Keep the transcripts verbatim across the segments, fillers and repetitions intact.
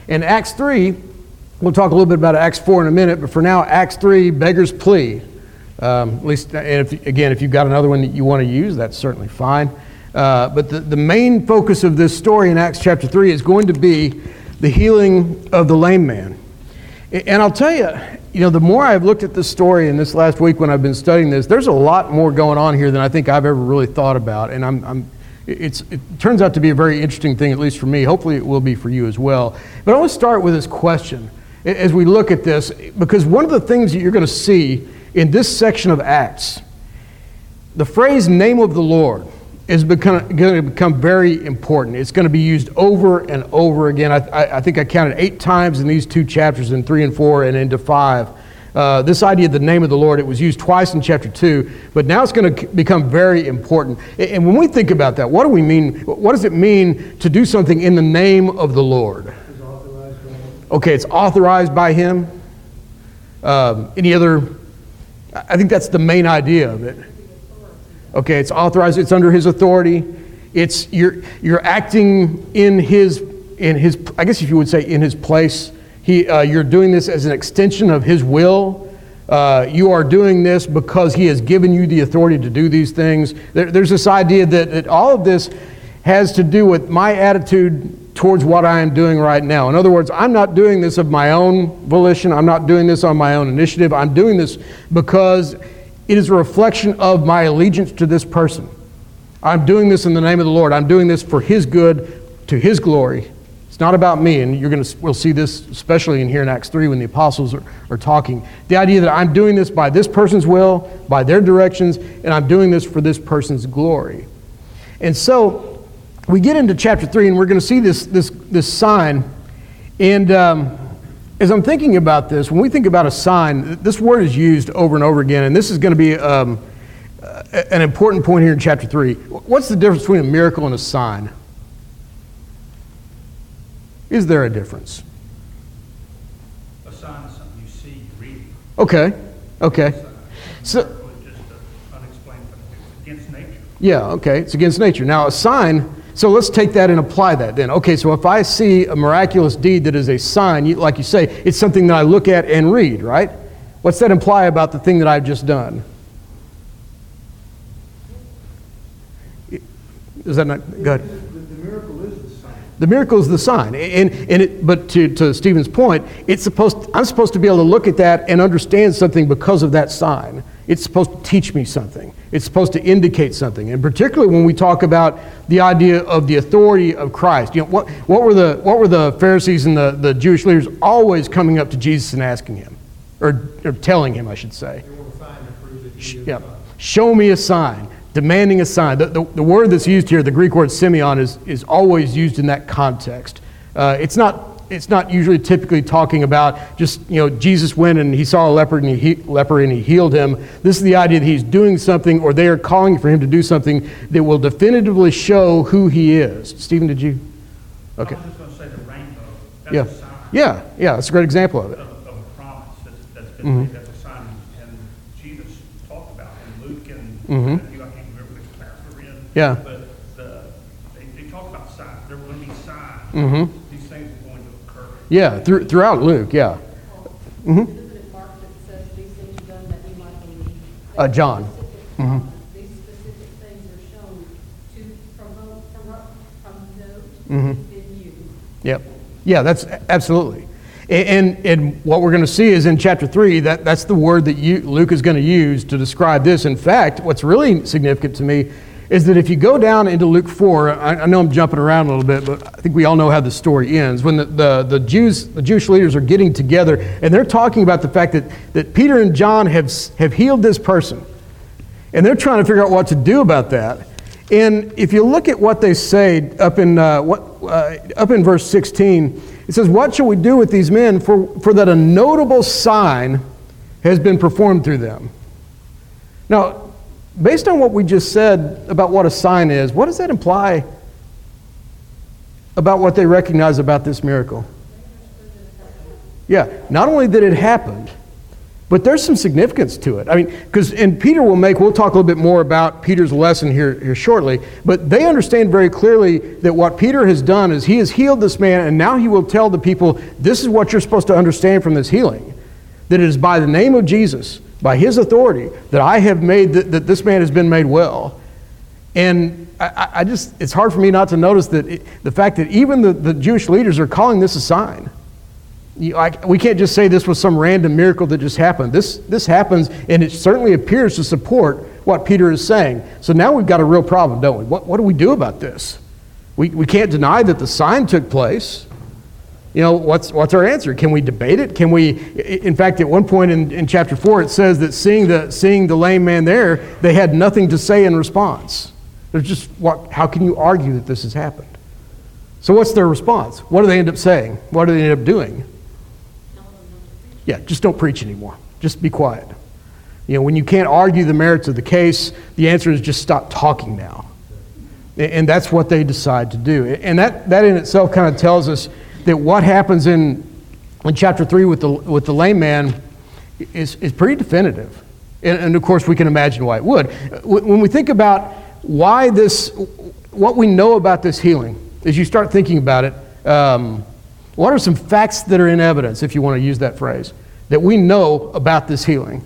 in Acts three, we'll talk a little bit about Acts four in a minute, but for now, Acts three, beggar's plea. Um, at least, and if, again, if you've got another one that you want to use, that's certainly fine. Uh, but the, the main focus of this story in Acts chapter three is going to be the healing of the lame man. And I'll tell you, you know, the more I've looked at this story in this last week when I've been studying this, there's a lot more going on here than I think I've ever really thought about. And I'm, I'm it's, it turns out to be a very interesting thing, at least for me. Hopefully it will be for you as well. But I want to start with this question as we look at this, because one of the things that you're going to see in this section of Acts, the phrase name of the Lord is become, going to become very important. It's going to be used over and over again. I, I, I think I counted eight times in these two chapters, in three and four and into five. Uh, this idea of the name of the Lord, it was used twice in chapter two, but now it's going to become very important. And when we think about that, what do we mean? What does it mean to do something in the name of the Lord? Okay, it's authorized by Him. Um, any other? I think that's the main idea of it. Okay, it's authorized. It's under His authority. It's you're you're acting in His in His. I guess if you would say in His place. He uh, you're doing this as an extension of His will. Uh, you are doing this because He has given you the authority to do these things. There, there's this idea that, that all of this has to do with my attitude towards what I am doing right now. In other words, I'm not doing this of my own volition. I'm not doing this on my own initiative. I'm doing this because it is a reflection of my allegiance to this person. I'm doing this in the name of the Lord. I'm doing this for His good, to His glory. It's not about me, and you're going to we'll see this especially in here in Acts three when the apostles are, are talking. The idea that I'm doing this by this person's will, by their directions, and I'm doing this for this person's glory. And so we get into chapter three, and we're going to see this this this sign. And um, as I'm thinking about this, when we think about a sign, this word is used over and over again, and this is going to be um, an important point here in chapter three. What's the difference between a miracle and a sign? Is there a difference? A sign is something you see, read. Okay, okay. So, just an unexplained thing. It's against nature. Yeah, okay, it's against nature. Now, a sign, so let's take that and apply that then. Okay, so if I see a miraculous deed that is a sign, you, like you say, it's something that I look at and read, right? What's that imply about the thing that I've just done? Is that not good? The miracle is the sign. The miracle is the sign, and and it, but to, to Stephen's point, it's supposed. I'm supposed to be able to look at that and understand something because of that sign. It's supposed to teach me something. It's supposed to indicate something, and particularly when we talk about the idea of the authority of Christ. You know, what what were the what were the Pharisees and the, the Jewish leaders always coming up to Jesus and asking Him, or, or telling Him, I should say. They want a sign to prove that He is Yeah, God. show me a sign. Demanding a sign. The, the, the word that's used here, the Greek word simeon, is, is always used in that context. Uh, it's not it's not usually typically talking about just, you know, Jesus went and He saw a leper and he, he leper and he healed him. This is the idea that He's doing something, or they are calling for Him to do something that will definitively show who He is. Stephen, did you? Okay. I was just going to say the rainbow. That's Yeah. a sign Yeah. Yeah. That's a great example of it. of, of a promise that's, that's been Mhm. made. That's a sign. And Jesus talked about in Luke and Mhm. Matthew, I can't remember which pastor we're in. Yeah. But the, they, they talk about signs. There will be signs. Mhm. These things are going to occur. Yeah. Through, throughout Luke. Yeah. Mhm. Isn't it Mark that says these things are done that you might believe? Uh, John. Specific- Mhm. These specific things are shown to promote, promote, promote Mhm. in you. Yep. Yeah, that's absolutely. And, and and what we're going to see is in chapter three, that, that's the word that you, Luke is going to use to describe this. In fact, what's really significant to me is that if you go down into Luke four, I, I know I'm jumping around a little bit, but I think we all know how the story ends. When the, the, the Jews, the Jewish leaders are getting together, and they're talking about the fact that, that Peter and John have, have healed this person. And they're trying to figure out what to do about that. And if you look at what they say up in uh, what uh, up in verse sixteen, it says, "What shall we do with these men? For for that a notable sign has been performed through them." Now, based on what we just said about what a sign is, what does that imply about what they recognize about this miracle? Yeah, not only that it happened, But there's some significance to it. I mean, because, and Peter will make, we'll talk a little bit more about Peter's lesson here, here shortly, but they understand very clearly that what Peter has done is he has healed this man, and now he will tell the people, this is what you're supposed to understand from this healing, that it is by the name of Jesus, by his authority, that I have made, that, that this man has been made well. And I, I just, it's hard for me not to notice that it, the fact that even the, the Jewish leaders are calling this a sign. You, I, we can't just say this was some random miracle that just happened. This, this happens, and it certainly appears to support what Peter is saying. So now we've got a real problem, don't we? What, what do we do about this? We, we can't deny that the sign took place. You know, what's, what's our answer? Can we debate it? Can we, in fact, at one point in, in chapter four, it says that seeing the, seeing the lame man there, they had nothing to say in response. There's just, what, how can you argue that this has happened? So what's their response? What do they end up saying? What do they end up doing? Yeah, just don't preach anymore. Just be quiet. You know, when you can't argue the merits of the case, the answer is just stop talking now. And that's what they decide to do. And that, that in itself kind of tells us that what happens in, in chapter three with the, with the lame man is, is pretty definitive. And, and of course, we can imagine why it would. When we think about why this, what we know about this healing, as you start thinking about it, um, what are some facts that are in evidence, if you want to use that phrase, that we know about this healing?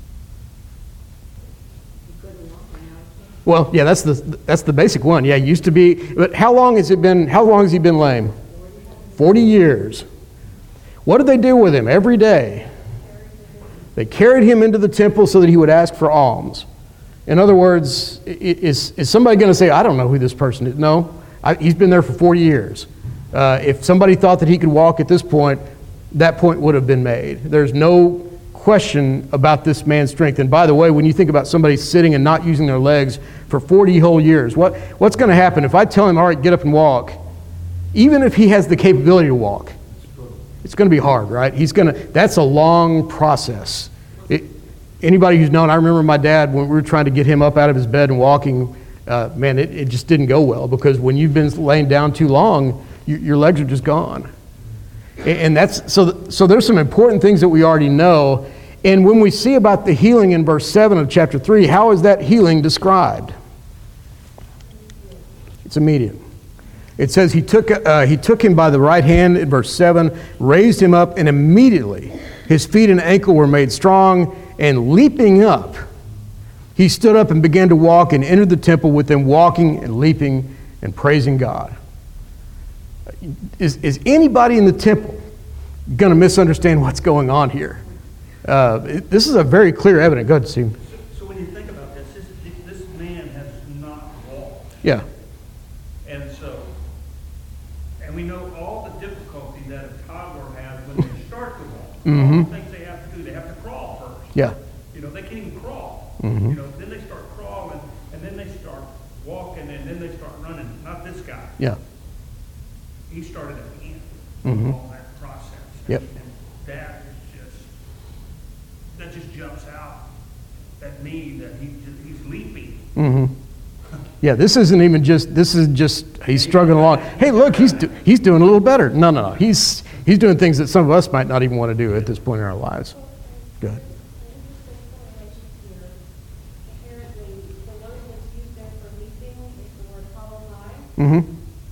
Well, yeah, that's the that's the basic one. Yeah, it used to be. But how long has it been? How long has he been lame? Forty years. What did they do with him every day? They carried him into the temple so that he would ask for alms. In other words, is is somebody going to say, "I don't know who this person is"? No, I, he's been there for forty years. Uh, if somebody thought that he could walk at this point, that point would have been made. There's no question about this man's strength. And by the way, when you think about somebody sitting and not using their legs for forty whole years, what, what's going to happen if I tell him, all right, get up and walk, even if he has the capability to walk, it's going to be hard, right? He's going to, that's a long process. It, anybody who's known, I remember my dad, when we were trying to get him up out of his bed and walking, uh, man, it, it just didn't go well, because when you've been laying down too long, your legs are just gone. And that's so so there's some important things that we already know. And when we see about the healing in verse seven of chapter three, how is that healing described? It's immediate. It says he took uh, he took him by the right hand in verse seven, raised him up, and immediately his feet and ankle were made strong, and leaping up, he stood up and began to walk and entered the temple with them walking and leaping and praising God. Is, is anybody in the temple going to misunderstand what's going on here? Uh, it, this is a very clear evidence. Go ahead, Steve. So, so when you think about this, this, this man has not walked. Yeah. And so, and we know all the difficulty that a toddler has when they start to walk. Mm-hmm. All the things they have to do, they have to crawl first. Yeah. You know, they can't even crawl. Mm-hmm. You know, then they start crawling, and then they start walking, and then they start running. Not this guy. Yeah. He started at the end Mm-hmm. of all that process. Yep. And that is just, that just jumps out at me that he just, he's leaping. Mm-hmm. Yeah, this isn't even just, this is just, he's struggling along. Hey, look, he's do, he's doing a little better. No, no, no. He's, he's doing things that some of us might not even want to do at this point in our lives. Go ahead. Mm-hmm.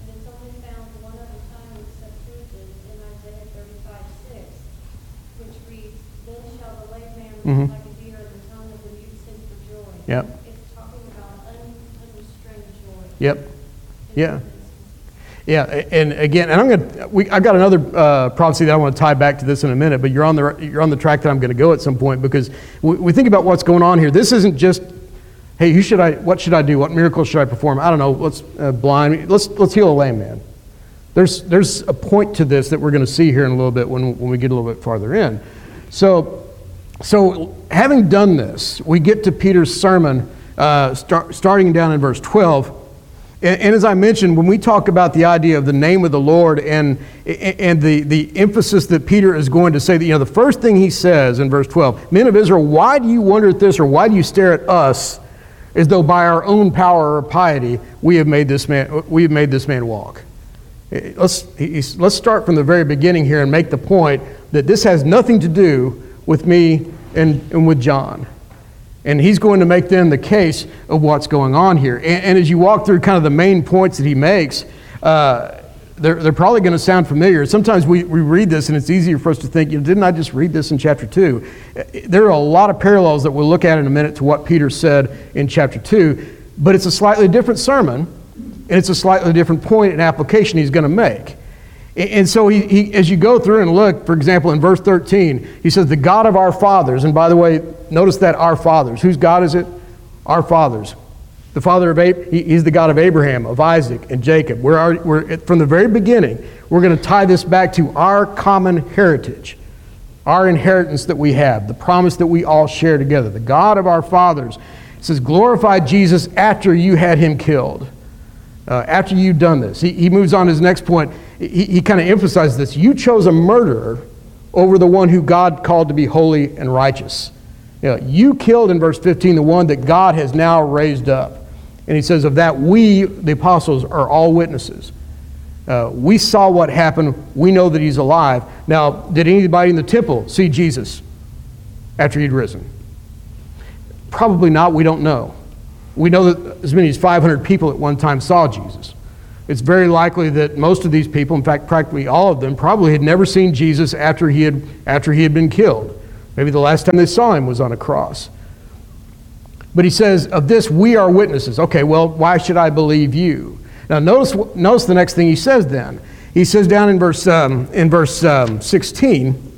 Mm-hmm. Like a deer in the tongue of the mute sing for joy. Yep. It's talking about un- unrestrained joy. Yep. Yeah. Yeah, and again, and I'm gonna. We, I got another uh, prophecy that I want to tie back to this in a minute, but you're on the you're on the track that I'm going to go at some point, because we, we think about what's going on here. This isn't just, hey, who should I? What should I do? What miracle should I perform? I don't know. Let's uh, blind. Let's let's heal a lame man. There's there's a point to this that we're going to see here in a little bit when when we get a little bit farther in. So. So having done this, we get to Peter's sermon, uh, start, starting down in verse twelve. And, and as I mentioned, when we talk about the idea of the name of the Lord and, and the, the emphasis that Peter is going to say, that, you know, the first thing he says in verse twelve, men of Israel, why do you wonder at this, or why do you stare at us as though by our own power or piety we have made this man, we have made this man walk? Let's, let's start from the very beginning here and make the point that this has nothing to do with me and, and with John. And he's going to make them the case of what's going on here. And, and as you walk through kind of the main points that he makes, uh, they're, they're probably going to sound familiar. Sometimes we, we read this and it's easier for us to think, you know, didn't I just read this in chapter two? There are a lot of parallels that we'll look at in a minute to what Peter said in chapter two, but it's a slightly different sermon, and it's a slightly different point and application he's going to make. And so he, he, as you go through and look, for example, in verse thirteen, he says, the God of our fathers, and by the way, notice that our fathers. Whose God is it? Our fathers. The father of Ab- he, he's the God of Abraham, of Isaac, and Jacob. We're, already, we're from the very beginning, we're going to tie this back to our common heritage, our inheritance that we have, the promise that we all share together. The God of our fathers. It says, glorify Jesus after you had him killed. Uh, after you've done this. He, he moves on to his next point. He, he kind of emphasizes this. You chose a murderer over the one who God called to be holy and righteous. You know, you killed, in verse fifteen, the one that God has now raised up. And he says, of that we, the apostles, are all witnesses. Uh, we saw what happened. We know that he's alive. Now, did anybody in the temple see Jesus after he'd risen? Probably not. We don't know. We know that as many as five hundred people at one time saw Jesus. It's very likely that most of these people, in fact, practically all of them, probably had never seen Jesus after he had, after he had been killed. Maybe the last time they saw him was on a cross. But he says, of this we are witnesses. Okay, well, why should I believe you? Now notice, notice the next thing he says then. He says down in verse, um, in verse um, sixteen,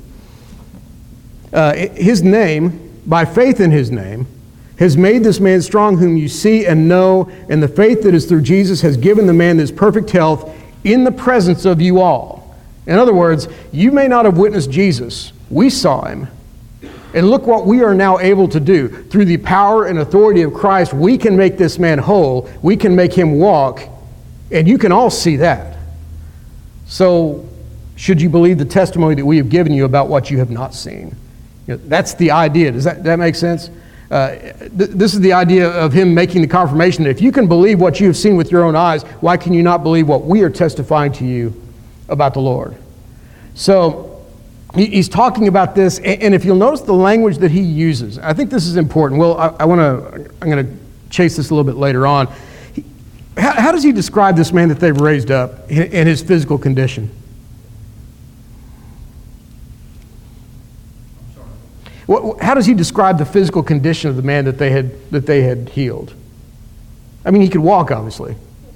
uh, his name, by faith in his name, has made this man strong whom you see and know, and the faith that is through Jesus has given the man this perfect health in the presence of you all. In other words, you may not have witnessed Jesus. We saw him. And look what we are now able to do. Through the power and authority of Christ, we can make this man whole. We can make him walk. And you can all see that. So, should you believe the testimony that we have given you about what you have not seen? You know, that's the idea. Does that, does that make sense? Uh, th- this is the idea of him making the confirmation that if you can believe what you have seen with your own eyes, why can you not believe what we are testifying to you about the Lord? So he, he's talking about this, and, and if you'll notice the language that he uses, I think this is important. Well, I, I want to. I'm going to chase this a little bit later on. He, how, how does he describe this man that they've raised up and his physical condition? What, how does he describe the physical condition of the man that they had that they had healed? I mean, he could walk, obviously.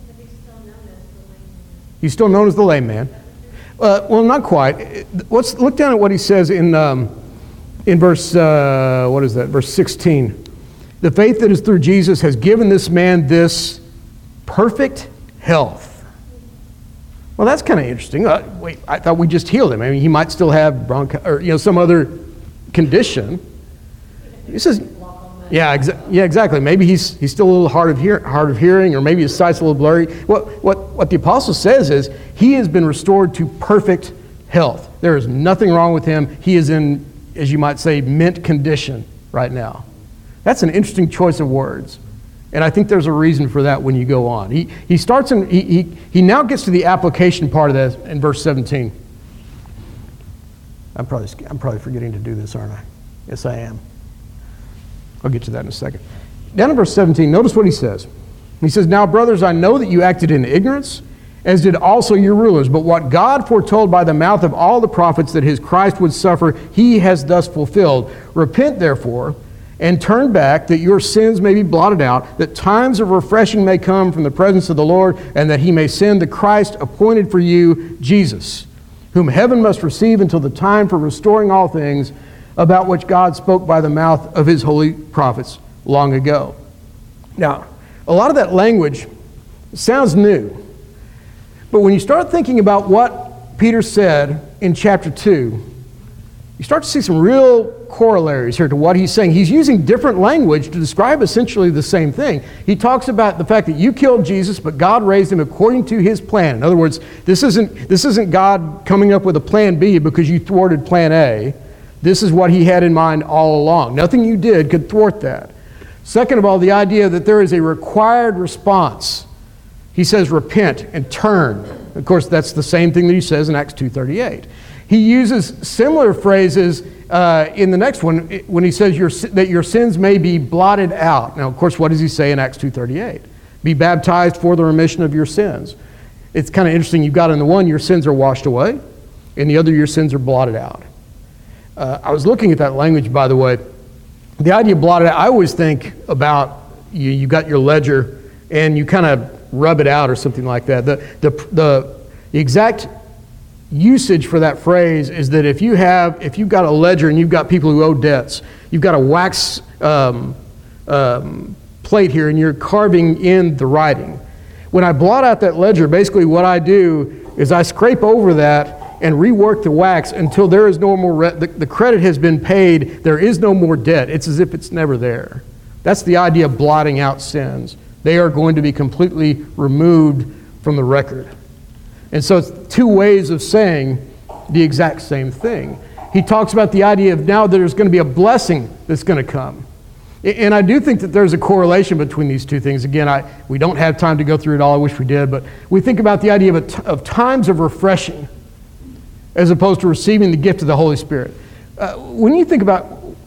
He's still known as the lame man. Uh, well, not quite. Let's look down at what he says in um, in verse uh, what is that? Verse sixteen. The faith that is through Jesus has given this man this perfect health. Well, that's kind of interesting. Uh, wait, I thought we just healed him. I mean, he might still have bronchi- or you know some other condition. He says, yeah, exa- yeah, exactly. Maybe he's he's still a little hard of hear- hard of hearing, or maybe his sight's a little blurry. What what what the apostle says is he has been restored to perfect health. There is nothing wrong with him. He is in, as you might say, mint condition right now. That's an interesting choice of words, and I think there's a reason for that when you go on. He he starts in he he, he now gets to the application part of that in verse seventeen. I'm probably I'm probably forgetting to do this, aren't I? Yes, I am. I'll get to that in a second. Down in verse seventeen, notice what he says. He says, now, brothers, I know that you acted in ignorance, as did also your rulers. But what God foretold by the mouth of all the prophets that his Christ would suffer, he has thus fulfilled. Repent, therefore, and turn back, that your sins may be blotted out, that times of refreshing may come from the presence of the Lord, and that he may send the Christ appointed for you, Jesus, whom heaven must receive until the time for restoring all things, about which God spoke by the mouth of his holy prophets long ago. Now, a lot of that language sounds new, but when you start thinking about what Peter said in chapter two, you start to see some real corollaries here to what he's saying. He's using different language to describe essentially the same thing. He talks about the fact that you killed Jesus, but God raised him according to his plan. In other words, this isn't, this isn't God coming up with a plan B because you thwarted plan A. This is what he had in mind all along. Nothing you did could thwart that. Second of all, the idea that there is a required response. He says repent and turn. Of course, that's the same thing that he says in Acts two thirty-eight. He uses similar phrases uh, in the next one when he says your, that your sins may be blotted out. Now, of course, what does he say in Acts two thirty-eight? Be baptized for the remission of your sins. It's kind of interesting. You've got in the one, your sins are washed away. In the other, your sins are blotted out. Uh, I was looking at that language, by the way. The idea of blotted out, I always think about you, you got your ledger and you kind of rub it out or something like that. The, the, the, the exact usage for that phrase is that if you have, if you've got a ledger and you've got people who owe debts, you've got a wax um, um, plate here and you're carving in the writing. When I blot out that ledger, basically what I do is I scrape over that and rework the wax until there is no more, re- the, the credit has been paid, there is no more debt. It's as if it's never there. That's the idea of blotting out sins. They are going to be completely removed from the record. And so it's two ways of saying the exact same thing. He talks about the idea of now there's going to be a blessing that's going to come. And I do think that there's a correlation between these two things. Again, I, we don't have time to go through it all. I wish we did. But we think about the idea of, a t- of times of refreshing as opposed to receiving the gift of the Holy Spirit. Uh, when you think about,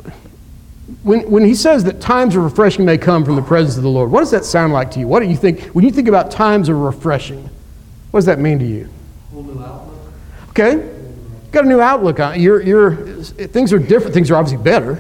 when, when he says that times of refreshing may come from the presence of the Lord, what does that sound like to you? What do you think, when you think about times of refreshing, what does that mean to you? Whole new outlook. Okay. Got a new outlook on it. You're, you're, things are different. Things are obviously better.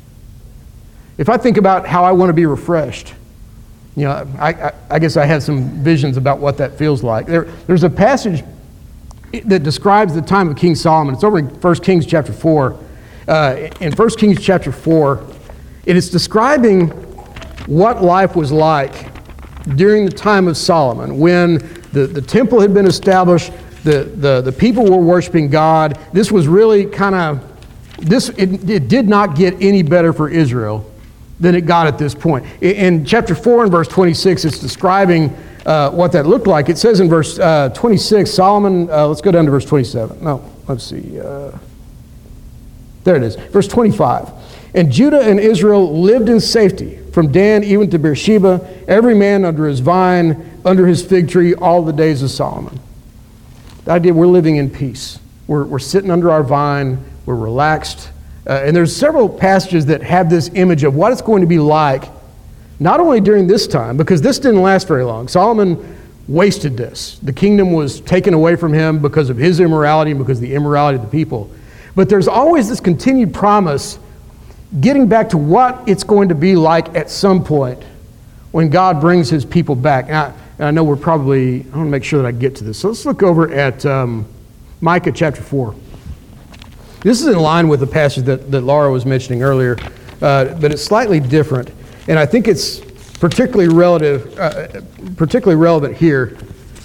If I think about how I want to be refreshed, you know, I, I, I guess I had some visions about what that feels like. There, there's a passage that describes the time of King Solomon. It's over in First Kings chapter four. Uh, in First Kings chapter four, it is describing what life was like during the time of Solomon, when the, the temple had been established, the, the, the people were worshiping God. This was really kind of, this it, it did not get any better for Israel than it got at this point. In, in chapter four and verse twenty-six, it's describing uh, what that looked like. It says in verse uh, twenty-six, Solomon, uh, let's go down to verse twenty-seven. No, let's see. Uh, there it is. Verse twenty-five. And Judah and Israel lived in safety from Dan even to Beersheba, every man under his vine, under his fig tree, all the days of Solomon. The idea we're living in peace. We're, we're sitting under our vine. We're relaxed. Uh, and there's several passages that have this image of what it's going to be like, not only during this time, because this didn't last very long. Solomon wasted this. The kingdom was taken away from him because of his immorality and because of the immorality of the people. But there's always this continued promise getting back to what it's going to be like at some point when God brings his people back. And I, and I know we're probably, I want to make sure that I get to this. So let's look over at um, Micah chapter four. This is in line with the passage that, that Laura was mentioning earlier, uh, but it's slightly different. And I think it's particularly relative, uh, particularly relevant here.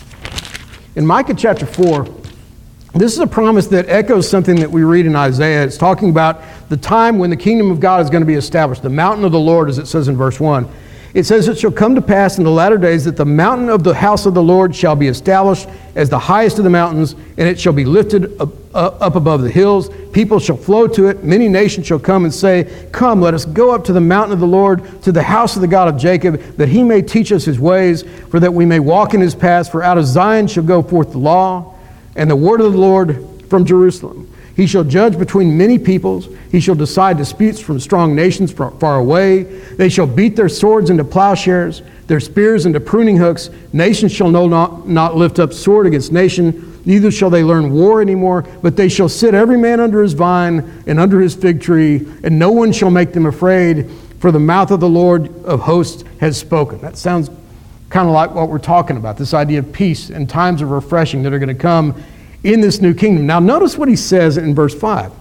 In Micah chapter four, this is a promise that echoes something that we read in Isaiah. It's talking about the time when the kingdom of God is going to be established, the mountain of the Lord, as it says in verse one. It says, it shall come to pass in the latter days that the mountain of the house of the Lord shall be established as the highest of the mountains, and it shall be lifted up, up above the hills. People shall flow to it. Many nations shall come and say, come, let us go up to the mountain of the Lord, to the house of the God of Jacob, that he may teach us his ways, for that we may walk in his paths. For out of Zion shall go forth the law, and the word of the Lord from Jerusalem. He shall judge between many peoples. He shall decide disputes from strong nations far away. They shall beat their swords into plowshares, their spears into pruning hooks. Nations shall no, not, not lift up sword against nation, neither shall they learn war anymore, but they shall sit every man under his vine and under his fig tree, and no one shall make them afraid, for the mouth of the Lord of hosts has spoken. That sounds kind of like what we're talking about, this idea of peace and times of refreshing that are going to come in this new kingdom. Now notice what he says in verse five.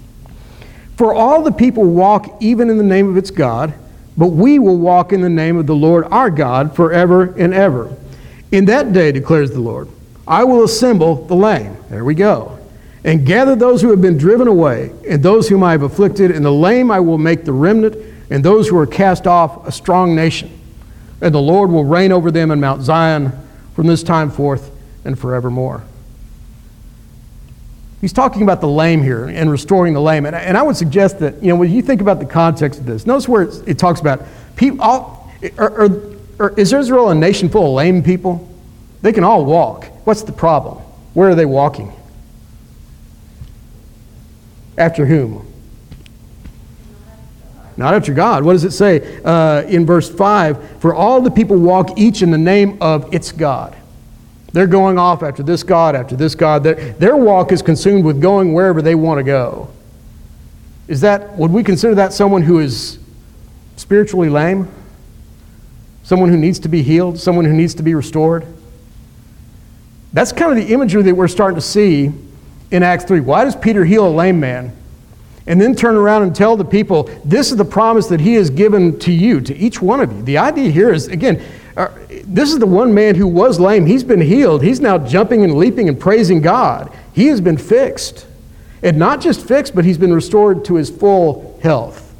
For all the people walk even in the name of its God, but we will walk in the name of the Lord our God forever and ever. In that day, declares the Lord, I will assemble the lame. There we go. And gather those who have been driven away, and those whom I have afflicted, and the lame I will make the remnant, and those who are cast off a strong nation. And the Lord will reign over them in Mount Zion from this time forth and forevermore. He's talking about the lame here and restoring the lame. And, and I would suggest that, you know, when you think about the context of this, notice where it's, it talks about people, all, or, or, or is Israel a nation full of lame people? They can all walk. What's the problem? Where are they walking? After whom? Not after God. What does it say uh, in verse five? For all the people walk each in the name of its God. They're going off after this God, after this God. Their, their walk is consumed with going wherever they want to go. Is that, would we consider that someone who is spiritually lame? Someone who needs to be healed? Someone who needs to be restored? That's kind of the imagery that we're starting to see in Acts three. Why does Peter heal a lame man? And then turn around and tell the people, this is the promise that he has given to you, to each one of you. The idea here is, again, uh, this is the one man who was lame. He's been healed. He's now jumping and leaping and praising God. He has been fixed. And not just fixed, but he's been restored to his full health.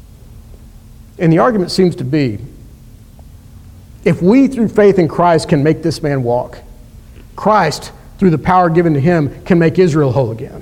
And the argument seems to be, if we through faith in Christ can make this man walk, Christ, through the power given to him, can make Israel whole again.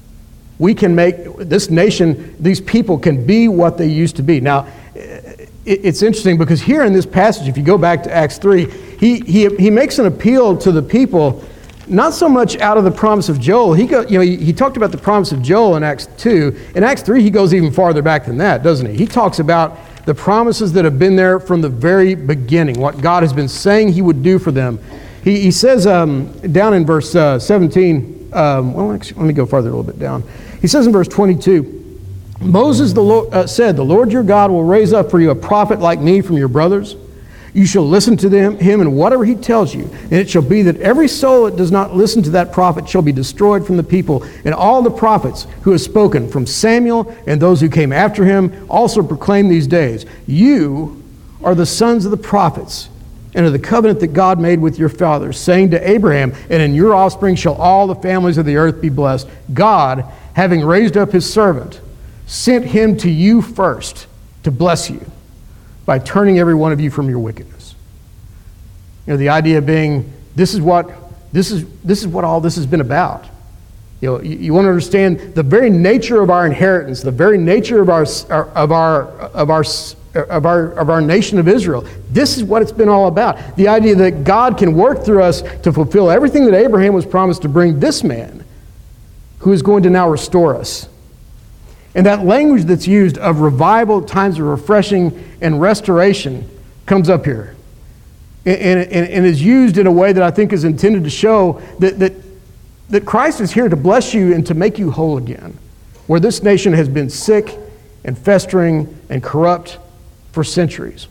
We can make this nation, these people can be what they used to be. Now, it's interesting because here in this passage, if you go back to Acts three, he, he, he makes an appeal to the people, not so much out of the promise of Joel. He, go, you know, he, he talked about the promise of Joel in Acts two. In Acts three, he goes even farther back than that, doesn't he? He talks about the promises that have been there from the very beginning, what God has been saying he would do for them. He, he says um, down in verse uh, seventeen, um, well, actually, let me go farther a little bit down. He says in verse twenty-two, Moses the Lord, uh, said, the Lord your God will raise up for you a prophet like me from your brothers. You shall listen to them, him and whatever he tells you. And it shall be that every soul that does not listen to that prophet shall be destroyed from the people. And all the prophets who have spoken from Samuel and those who came after him also proclaim these days. You are the sons of the prophets and of the covenant that God made with your fathers, saying to Abraham, and in your offspring shall all the families of the earth be blessed. God, having raised up his servant, sent him to you first to bless you by turning every one of you from your wickedness. You know, the idea being, this is what this is this is what all this has been about. You know, you, you want to understand the very nature of our inheritance, the very nature of our of our of our of our of our nation of Israel. This is what it's been all about. The idea that God can work through us to fulfill everything that Abraham was promised to bring this man, who is going to now restore us. And that language that's used of revival, times of refreshing, and restoration comes up here. And, and, and is used in a way that I think is intended to show that, that, that Christ is here to bless you and to make you whole again. Where this nation has been sick and festering and corrupt for centuries.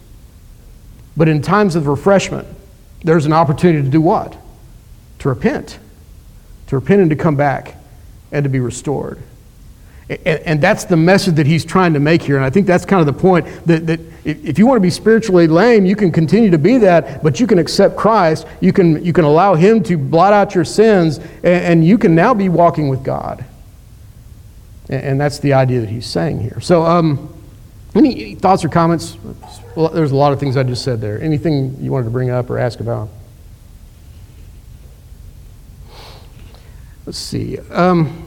But in times of refreshment, there's an opportunity to do what? To repent. To repent and to come back and to be restored. And, and that's the message that he's trying to make here. And I think that's kind of the point, that, that if you want to be spiritually lame, you can continue to be that, but you can accept Christ. You can, you can allow him to blot out your sins, and, and you can now be walking with God. And, and that's the idea that he's saying here. So um, any thoughts or comments? Well, there's a lot of things I just said there. Anything you wanted to bring up or ask about? Let's see. Um,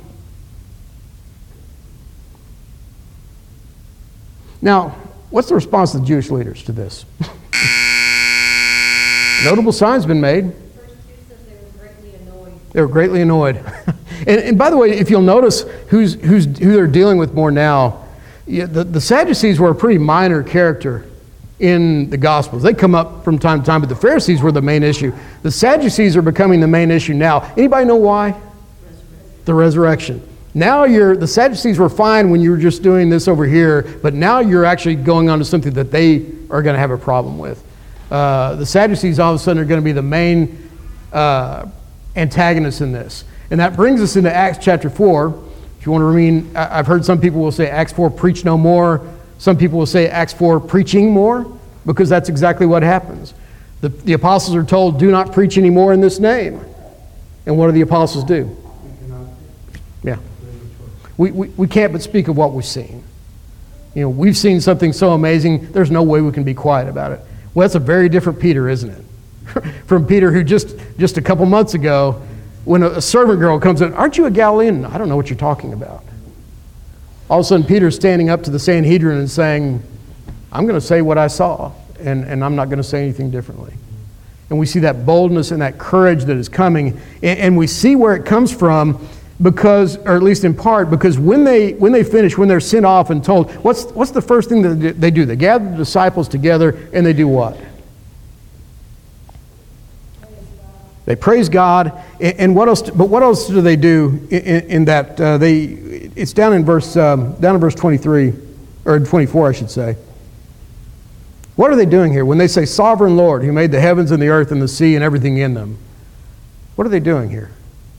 Now, what's the response of the Jewish leaders to this? Notable signs been made. Verse two says they were greatly annoyed. They were greatly annoyed. and, and by the way, if you'll notice who's, who's, who they're dealing with more now, yeah, the, the Sadducees were a pretty minor character in the Gospels. They come up from time to time, but the Pharisees were the main issue. The Sadducees are becoming the main issue now. Anybody know why? Resurrection. The resurrection. Now you're, the Sadducees were fine when you were just doing this over here, but now you're actually going on to something that they are going to have a problem with. Uh, the Sadducees all of a sudden are going to be the main uh, antagonists in this. And that brings us into Acts chapter four. If you want to remain, I've heard some people will say Acts four, preach no more. Some people will say Acts four, preaching more, because that's exactly what happens. The, the apostles are told, do not preach anymore in this name. And what do the apostles do? Yeah. We, we, we can't but speak of what we've seen. You know, we've seen something so amazing, there's no way we can be quiet about it. Well, that's a very different Peter, isn't it? From Peter, who just, just a couple months ago, when a, a servant girl comes in, aren't you a Galilean? I don't know what you're talking about. All of a sudden, Peter's standing up to the Sanhedrin and saying, I'm going to say what I saw, and, and I'm not going to say anything differently. And we see that boldness and that courage that is coming, and, and we see where it comes from. because, or at least in part, because when they when they finish, when they're sent off and told, what's what's the first thing that they do? They gather the disciples together and they do what? They praise God, and, and what else? But what else do they do in, in that? Uh, they it's down in verse um, down in verse twenty-three or twenty-four, I should say. What are they doing here when they say, "Sovereign Lord, who made the heavens and the earth and the sea and everything in them"? What are they doing here?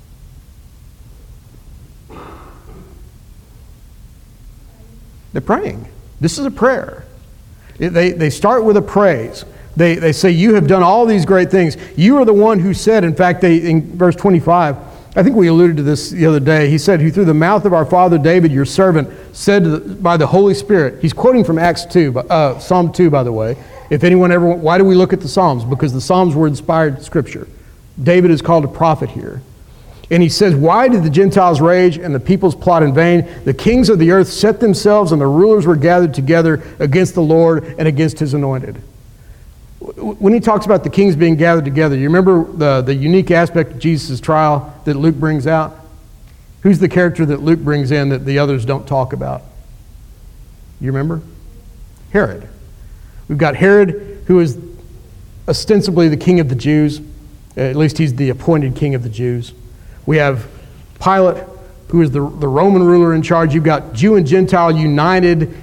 They're praying. This is a prayer. They, they start with a praise. They, they say, you have done all these great things. You are the one who said, in fact, they, in verse twenty-five, I think we alluded to this the other day. He said, who through the mouth of our father David, your servant, said to the, by the Holy Spirit. He's quoting from Acts two, uh, Psalm two, by the way. If anyone ever, why do we look at the Psalms? Because the Psalms were inspired scripture. David is called a prophet here. And he says, why did the Gentiles rage and the peoples plot in vain? The kings of the earth set themselves and the rulers were gathered together against the Lord and against his anointed. When he talks about the kings being gathered together, you remember the, the unique aspect of Jesus' trial that Luke brings out? Who's the character that Luke brings in that the others don't talk about? You remember? Herod. We've got Herod, who is ostensibly the king of the Jews. At least he's the appointed king of the Jews. We have Pilate, who is the, the Roman ruler in charge. You've got Jew and Gentile united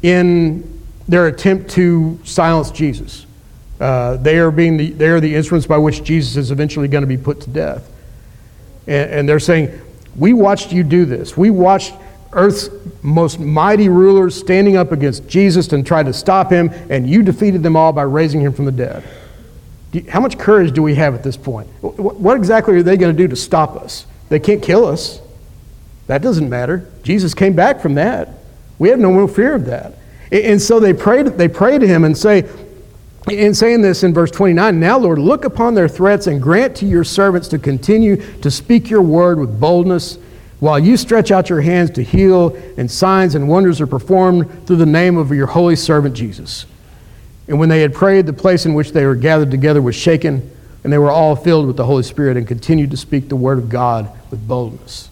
in their attempt to silence Jesus. Uh, they are being the, they are the instruments by which Jesus is eventually going to be put to death. And, and they're saying, we watched you do this. We watched earth's most mighty rulers standing up against Jesus and tried to stop him, and you defeated them all by raising him from the dead. How much courage do we have at this point? What exactly are they going to do to stop us? They can't kill us. That doesn't matter. Jesus came back from that. We have no fear of that. And so they pray, they pray to him and say, in saying this in verse twenty-nine, now, Lord, look upon their threats and grant to your servants to continue to speak your word with boldness while you stretch out your hands to heal, and signs and wonders are performed through the name of your holy servant Jesus. And when they had prayed, the place in which they were gathered together was shaken, and they were all filled with the Holy Spirit and continued to speak the word of God with boldness.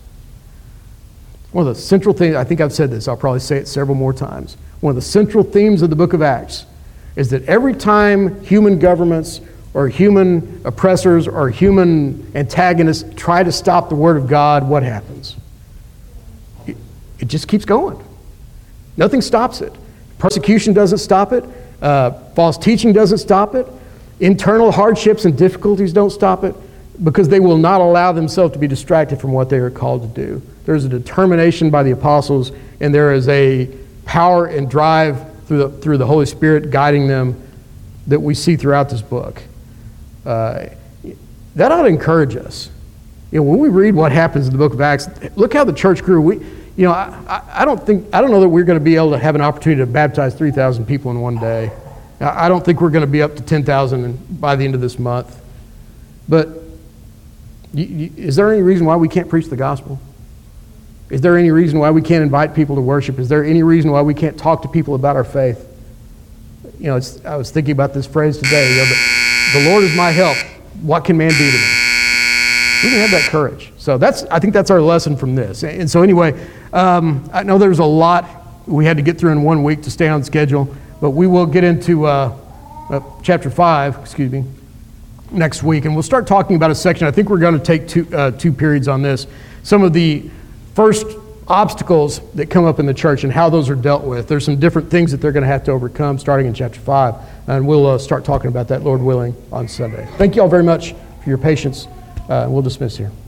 One of the central things, I think I've said this, I'll probably say it several more times. One of the central themes of the book of Acts is that every time human governments or human oppressors or human antagonists try to stop the word of God, what happens? It, it just keeps going. Nothing stops it. Persecution doesn't stop it. Uh, false teaching doesn't stop it. Internal hardships and difficulties don't stop it, because they will not allow themselves to be distracted from what they are called to do. There's a determination by the apostles, and there is a power and drive through the, through the Holy Spirit guiding them that we see throughout this book. Uh, that ought to encourage us. You know, when we read what happens in the book of Acts, look how the church grew. We, you know, I, I don't think I don't know that we're going to be able to have an opportunity to baptize three thousand people in one day. I don't think we're going to be up to ten thousand by the end of this month. But you, you, is there any reason why we can't preach the gospel? Is there any reason why we can't invite people to worship? Is there any reason why we can't talk to people about our faith? You know, it's, I was thinking about this phrase today. You know, the, the Lord is my help. What can man do to me? We can have that courage. So that's, I think that's our lesson from this. And so anyway, um, I know there's a lot we had to get through in one week to stay on schedule, but we will get into uh, uh, chapter five, excuse me, next week, and we'll start talking about a section. I think we're going to take two, uh, two periods on this. Some of the first obstacles that come up in the church and how those are dealt with. There's some different things that they're going to have to overcome starting in chapter five, and we'll uh, start talking about that, Lord willing, on Sunday. Thank you all very much for your patience. Uh, we'll dismiss here.